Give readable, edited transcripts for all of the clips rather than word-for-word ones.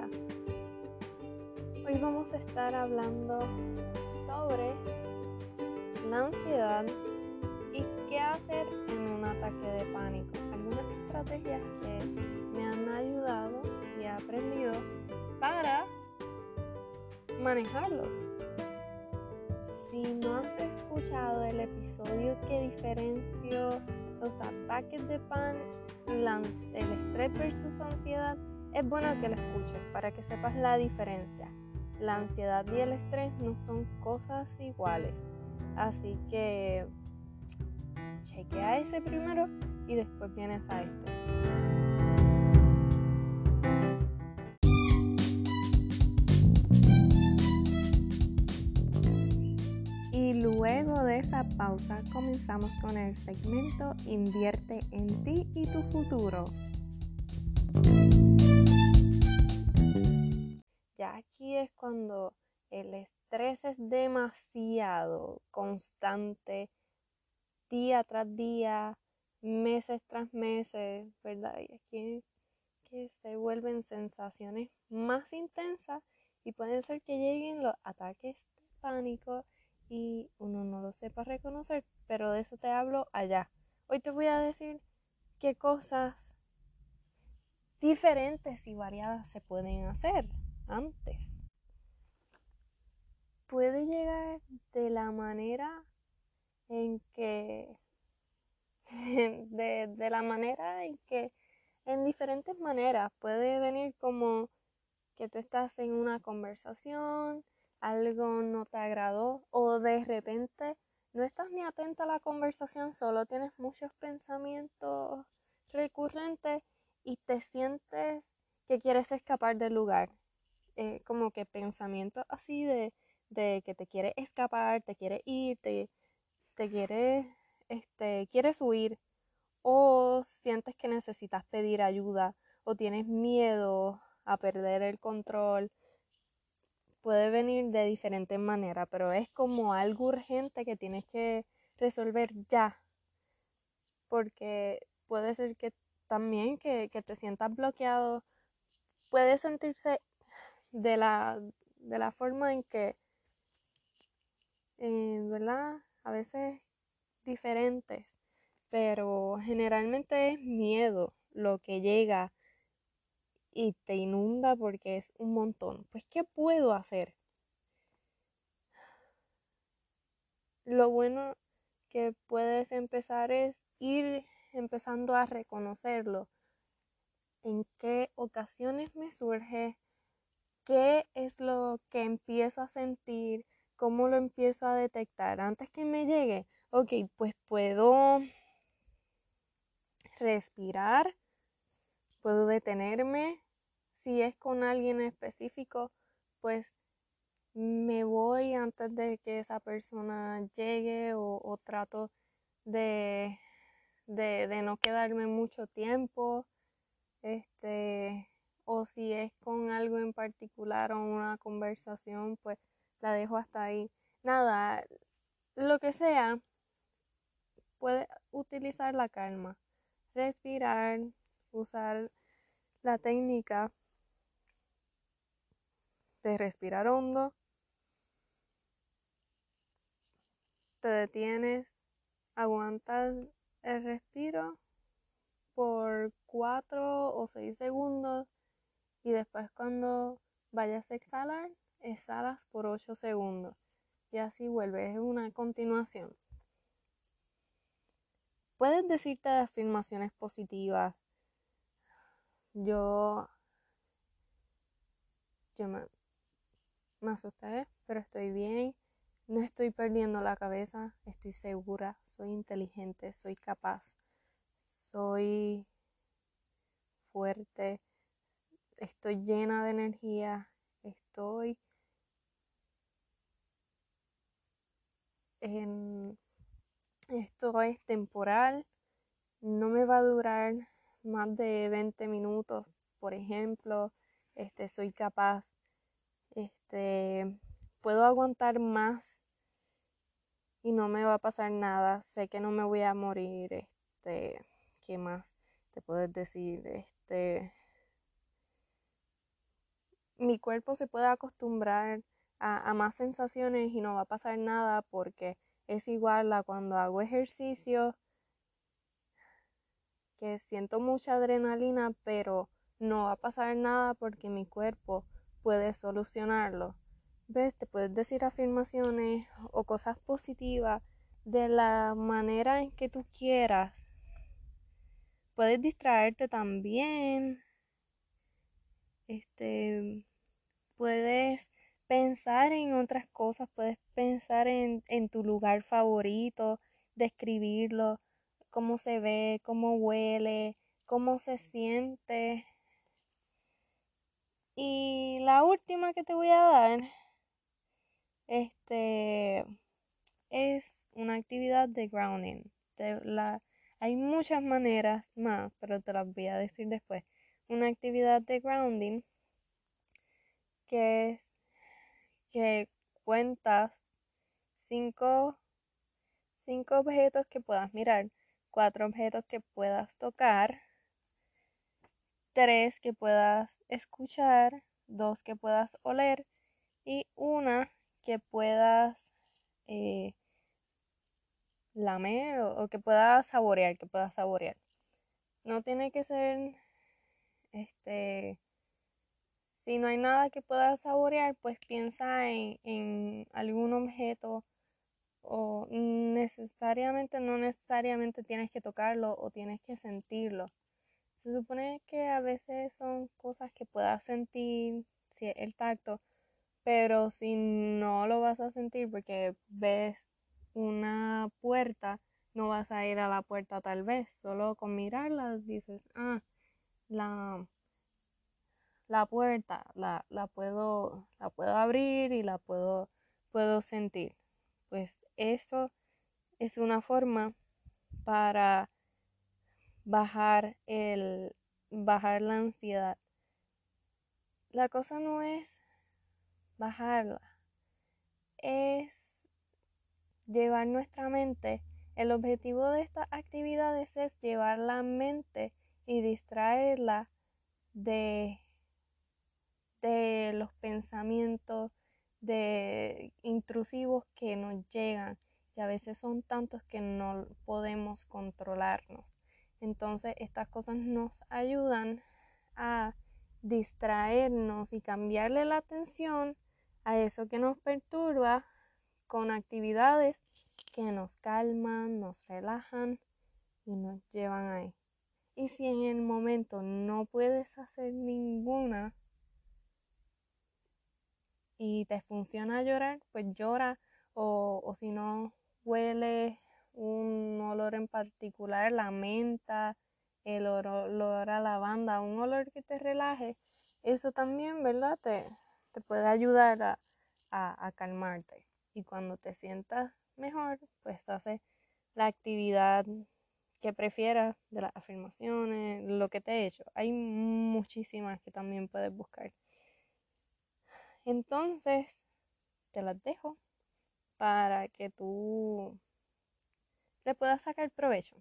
Hola, hoy vamos a estar hablando sobre la ansiedad y qué hacer en un ataque de pánico. Algunas estrategias que me han ayudado y he aprendido para manejarlos. Si no has escuchado el episodio que diferenció los ataques de pánico, el estrés versus ansiedad, es bueno que lo escuches para que sepas la diferencia. La ansiedad y el estrés no son cosas iguales. Así que chequea ese primero y después vienes a esto. Y luego de esa pausa comenzamos con el segmento Invierte en ti y tu futuro. Ya aquí es cuando el estrés es demasiado constante, día tras día, meses tras meses, ¿verdad? Y aquí es que se vuelven sensaciones más intensas y pueden ser que lleguen los ataques de pánico y uno no lo sepa reconocer, pero de eso te hablo allá. Hoy te voy a decir qué cosas diferentes y variadas se pueden hacer antes. Puede llegar de la manera en que de la manera en que en diferentes maneras puede venir como que tú estás en una conversación, algo no te agradó o de repente no estás ni atenta a la conversación, solo tienes muchos pensamientos recurrentes y te sientes que quieres escapar del lugar. Como que pensamientos así de que te quieres escapar, te quieres ir, te quieres huir o sientes que necesitas pedir ayuda o tienes miedo a perder el control. Puede venir de diferentes maneras, pero es como algo urgente que tienes que resolver ya, porque puede ser que también que te sientas bloqueado, puede sentirse de la forma en que, ¿verdad? A veces diferentes, pero generalmente es miedo lo que llega y te inunda porque es un montón. Pues, ¿qué puedo hacer? Lo bueno que puedes empezar es ir empezando a reconocerlo. ¿En qué ocasiones me surge? ¿Qué es lo que empiezo a sentir? ¿Cómo lo empiezo a detectar? Antes que me llegue, ok, pues puedo respirar, puedo detenerme. Si es con alguien específico, pues me voy antes de que esa persona llegue o trato de no quedarme mucho tiempo. O si es con algo en particular o una conversación, pues la dejo hasta ahí. Nada, lo que sea, puede utilizar la calma, respirar, usar la técnica de respirar hondo, te detienes, aguantas el respiro por 4 o 6 segundos y después cuando vayas a exhalar, exhalas por 8 segundos y así vuelves, es una continuación. Puedes decirte afirmaciones positivas. Yo me asusté, pero estoy bien. No estoy perdiendo la cabeza, estoy segura, soy inteligente, soy capaz, soy fuerte, estoy llena de energía, esto es temporal, no me va a durar más de 20 minutos, por ejemplo, soy capaz, puedo aguantar más y no me va a pasar nada, sé que no me voy a morir, ¿qué más te puedes decir? mi cuerpo se puede acostumbrar a más sensaciones y no va a pasar nada, porque es igual a cuando hago ejercicio, que siento mucha adrenalina, pero no va a pasar nada porque mi cuerpo puede solucionarlo. ¿Ves? Te puedes decir afirmaciones o cosas positivas de la manera en que tú quieras. Puedes distraerte también. Puedes pensar en otras cosas, puedes pensar en tu lugar favorito, describirlo, cómo se ve, cómo huele, cómo se siente. Y la última que te voy a dar, es una actividad de grounding. Hay muchas maneras más, pero te las voy a decir después. Una actividad de grounding que es que cuentas cinco, cinco objetos que puedas mirar, 4 objetos que puedas tocar, 3 que puedas escuchar, 2 que puedas oler y una que puedas eh, lamer o que puedas saborear. No tiene que ser, si no hay nada que puedas saborear, pues piensa en algún objeto, o no necesariamente tienes que tocarlo o tienes que sentirlo. Se supone que a veces son cosas que puedas sentir, si el tacto, pero si no lo vas a sentir porque ves una puerta, no vas a ir a la puerta tal vez, solo con mirarla dices, la, la puerta la puedo abrir y puedo sentir. Pues eso es una forma para bajar la ansiedad. La cosa no es bajarla, es llevar nuestra mente. El objetivo de estas actividades es llevar la mente y distraerla de los pensamientos de intrusivos que nos llegan, y a veces son tantos que no podemos controlarnos. Entonces estas cosas nos ayudan a distraernos y cambiarle la atención a eso que nos perturba con actividades que nos calman, nos relajan y nos llevan ahí. Y si en el momento no puedes hacer ninguna y te funciona llorar, pues llora, o si no huele un olor en particular, la menta, el olor a lavanda, un olor que te relaje, eso también, ¿verdad? Te puede ayudar a calmarte. Y cuando te sientas mejor, pues haces la actividad que prefieras de las afirmaciones, lo que te he hecho. Hay muchísimas que también puedes buscar. Entonces, te las dejo para que tú le puedas sacar provecho.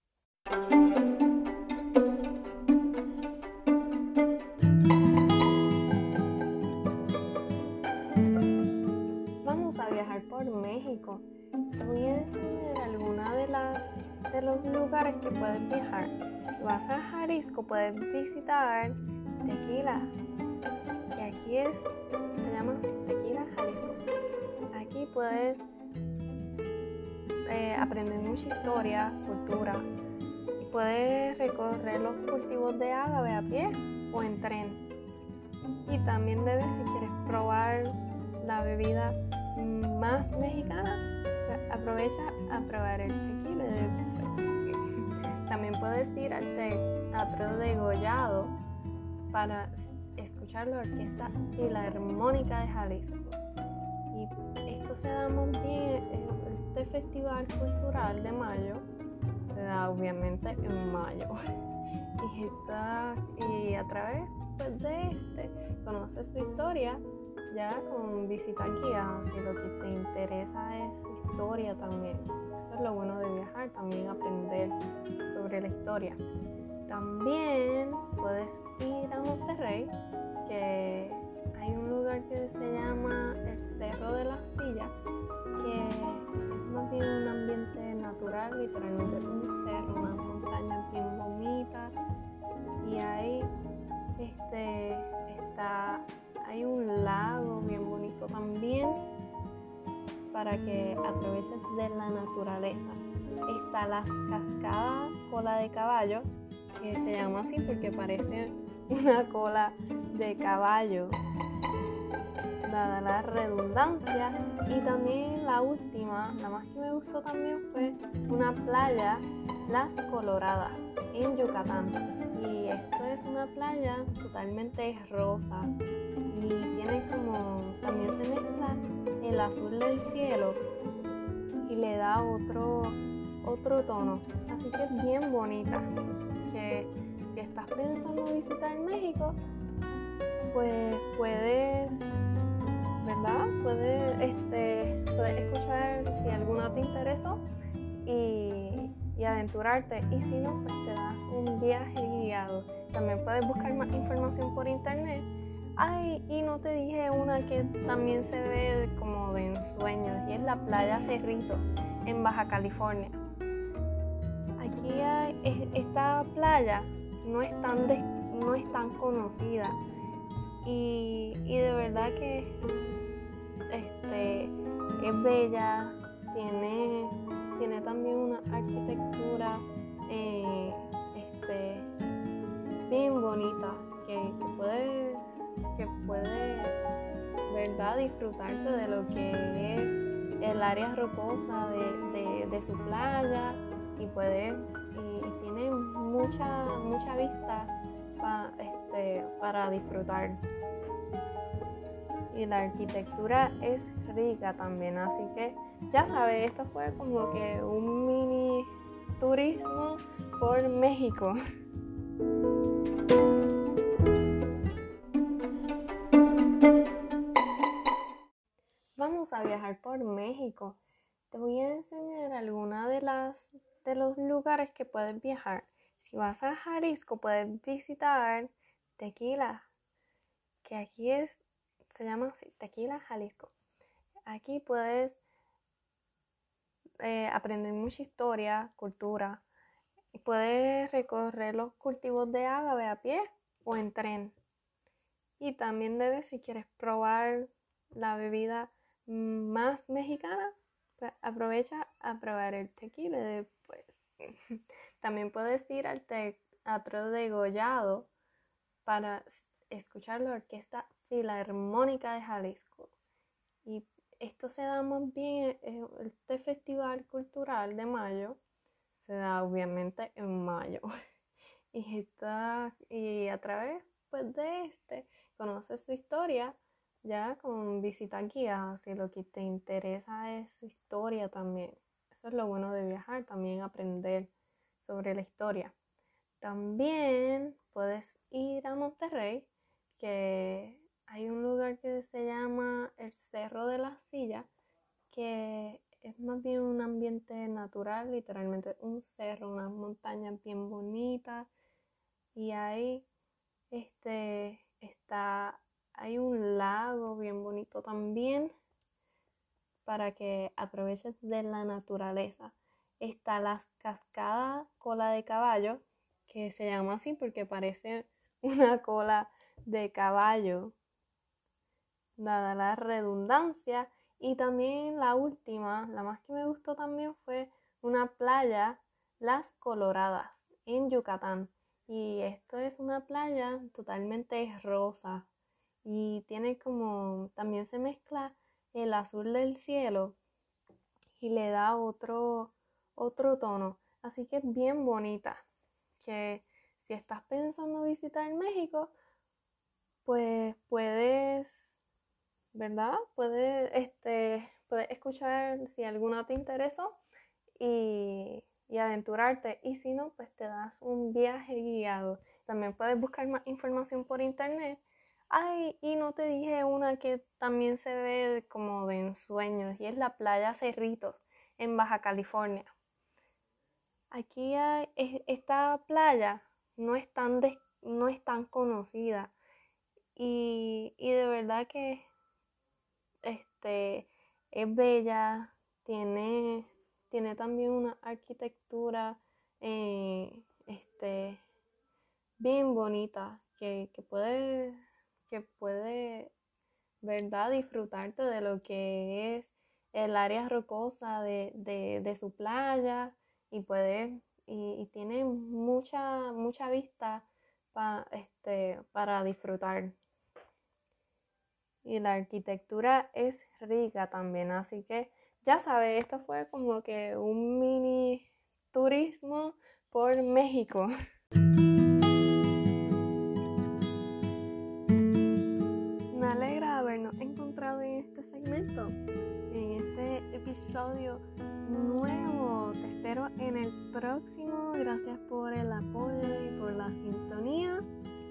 Vamos a viajar por México. Te voy a enseñar algunas de los lugares que puedes viajar. Si vas a Jalisco, puedes visitar Tequila, que aquí se llama Tequila, Jalisco. Aquí puedes aprender mucha historia, cultura, y puedes recorrer los cultivos de agave a pie o en tren. Y también si quieres probar la bebida más mexicana, aprovecha a probar el tequila. También puedes ir al Teatro Degollado para escuchar la Orquesta Filarmónica de Jalisco. Y esto se da muy bien, este festival cultural de mayo se da obviamente en mayo. Y a través de conoces su historia ya con visita guiada, si lo que te interesa es su historia también. Eso es lo bueno de viajar, también aprender sobre la historia. También puedes ir a Monterrey, que hay un lugar que se llama el Cerro de la Silla, que es más bien un ambiente natural, literalmente un cerro, unas montañas bien bonitas, y hay un lago bien bonito también para que aproveches de la naturaleza. Está la cascada Cola de Caballo, que se llama así porque parece una cola de caballo, dada la redundancia. Y también la última, la más que me gustó también, fue una playa, Las Coloradas, en Yucatán. Y esto es una playa totalmente rosa y tiene también se mezcla el azul del cielo y le da otro tono. Así que es bien bonita. Que si estás pensando visitar México, pues puedes, ¿verdad? Puedes escuchar si alguna te interesó y aventurarte. Y si no, pues te das un viaje guiado. También puedes buscar más información por internet. Ay, y no te dije una que también se ve como de ensueños, y es la playa Cerritos en Baja California. Aquí esta playa no es tan conocida y de verdad que es bella, tiene también una arquitectura bien bonita que puede, ¿verdad?, disfrutarte de lo que es el área rocosa de su playa y tiene mucha vista para disfrutar. Y la arquitectura es rica también, así que ya sabes, esto fue como que un mini turismo por México. Vamos a viajar por México. Te voy a enseñar algunas de los lugares que puedes viajar. Si vas a Jalisco, puedes visitar Tequila, que aquí se llama así, Tequila, Jalisco. Aquí puedes aprender mucha historia, cultura, y puedes recorrer los cultivos de agave a pie o en tren. Y también si quieres probar la bebida más mexicana, pues aprovecha a probar el tequila después. También puedes ir al Teatro Degollado para escuchar la Orquesta Filarmónica de Jalisco. Y esto se da más bien, este festival cultural de mayo, se da obviamente en mayo. Y a través pues, de conoces su historia ya con visitas guiadas, si lo que te interesa es su historia también. Eso es lo bueno de viajar, también aprender sobre la historia. También puedes ir a Monterrey, que hay un lugar que se llama el Cerro de la Silla, que es más bien un ambiente natural, literalmente un cerro, unas montañas bien bonitas, y hay un lago bien bonito también para que aproveches de la naturaleza. Está la cascada Cola de Caballo, que se llama así porque parece una cola de caballo, dada la redundancia. Y también la última, la más que me gustó también, fue una playa, Las Coloradas, en Yucatán. Y esto es una playa totalmente rosa y también se mezcla el azul del cielo y le da otro tono. Así que es bien bonita. Que si estás pensando visitar México, pues puedes, ¿verdad? Puedes escuchar si alguna te interesó y aventurarte. Y si no, pues te das un viaje guiado. También puedes buscar más información por internet. Ay, y no te dije una que también se ve como de ensueños, y es la playa Cerritos en Baja California. Aquí esta playa no es tan conocida y de verdad que es bella, tiene también una arquitectura eh, este, bien bonita que puede, ¿verdad?, disfrutarte de lo que es el área rocosa de su playa y y tiene mucha vista para disfrutar. Y la arquitectura es rica también, así que ya sabes, esto fue como que un mini turismo por México. Me alegra habernos encontrado en este segmento, en este episodio nuevo. Te espero en el próximo. Gracias por el apoyo y por la sintonía.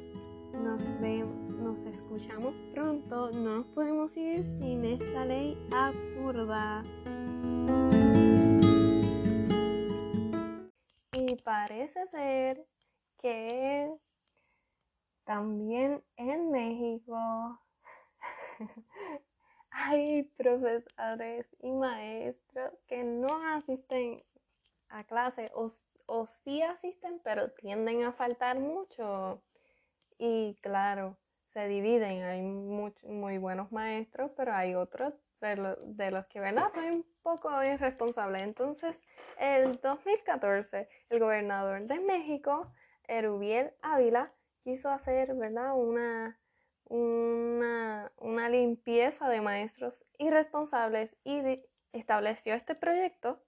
Nos escuchamos pronto. No nos podemos ir sin esta ley absurda. Y parece ser que también en México hay profesores y maestros que no asisten a clase o sí asisten, pero tienden a faltar mucho. Y claro, se dividen. Hay muy buenos maestros, pero hay otros de los que, ¿verdad?, son un poco irresponsables. Entonces, el 2014, el gobernador de México, Erubiel Ávila, quiso hacer, ¿verdad?, una limpieza de maestros irresponsables y estableció este proyecto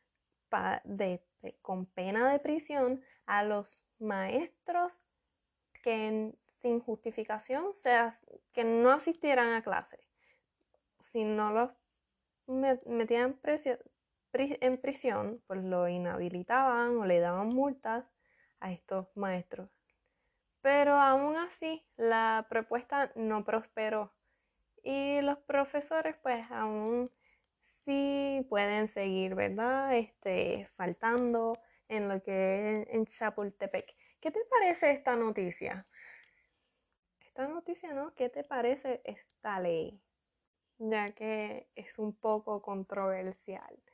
con pena de prisión a los maestros que sin justificación que no asistieran a clase. Si no los metían en prisión, pues lo inhabilitaban o le daban multas a estos maestros. Pero aún así, la propuesta no prosperó y los profesores pues aún sí pueden seguir, ¿verdad?, faltando en lo que es en Chapultepec. ¿Qué te parece esta noticia? Esta noticia, ¿no? ¿Qué te parece esta ley? Ya que es un poco controversial.